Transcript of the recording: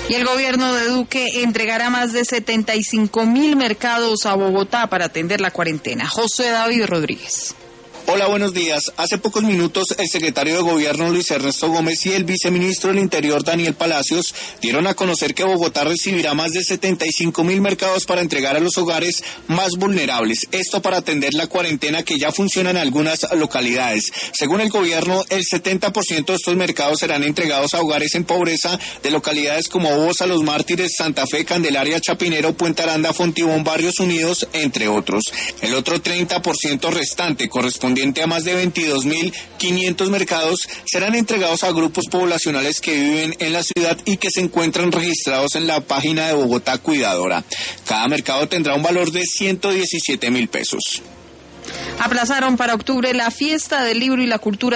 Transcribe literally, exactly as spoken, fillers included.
Y el gobierno de Duque entregará más de setenta y cinco mil mercados a Bogotá para atender la cuarentena. José David Rodríguez. Hola, buenos días. Hace pocos minutos el secretario de Gobierno Luis Ernesto Gómez y el viceministro del Interior Daniel Palacios dieron a conocer que Bogotá recibirá más de setenta y cinco mil mercados para entregar a los hogares más vulnerables. Esto para atender la cuarentena que ya funciona en algunas localidades. Según el gobierno, el setenta por ciento de estos mercados serán entregados a hogares en pobreza de localidades como Bosa, Los Mártires, Santa Fe, Candelaria, Chapinero, Puente Aranda, Fontibón, Barrios Unidos, entre otros. El otro treinta por ciento restante, correspondiente a más de veintidós mil quinientos mercados, serán entregados a grupos poblacionales que viven en la ciudad y que se encuentran registrados en la página de Bogotá Cuidadora. Cada mercado tendrá un valor de ciento diecisiete mil pesos. Aplazaron para octubre la fiesta del libro y la cultura